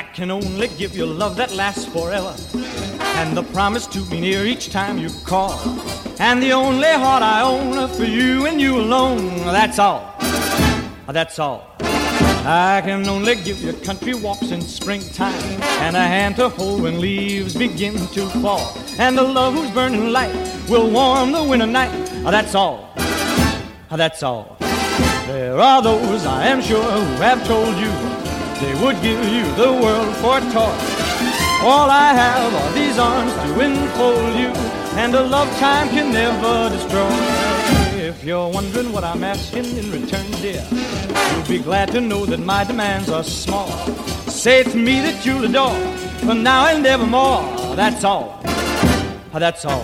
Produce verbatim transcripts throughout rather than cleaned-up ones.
can only give you love that lasts forever, and the promise to be near each time you call, and the only heart I own for you and you alone. That's all, that's all. I can only give you country walks in springtime, and a hand to hold when leaves begin to fall, and a love whose burning light will warm the winter night. That's all, that's all. There are those, I am sure, who have told you they would give you the world for a toy. All I have are these arms to enfold you, and a love time can never destroy. If you're wondering what I'm asking in return, dear, you'll be glad to know that my demands are small. Say it's me that you'll adore, for now and evermore. That's all, that's all.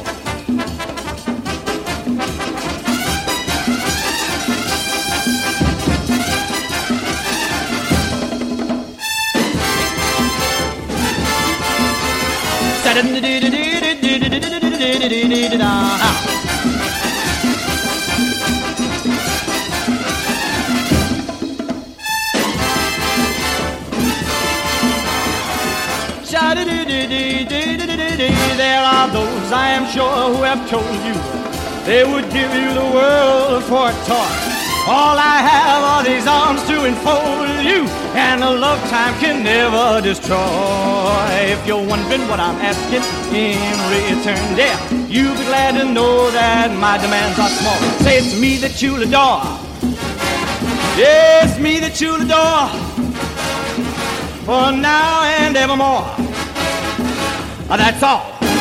There are those, I am sure, who have told you they would give you the world for a toy. All I have are these arms to enfold you, and a love time can never destroy. If you're wondering what I'm asking in return, yeah, you'll be glad to know that my demands are small. Say it's me that you'll adore. Yeah, it's me that you'll adore, for now and evermore. That's all.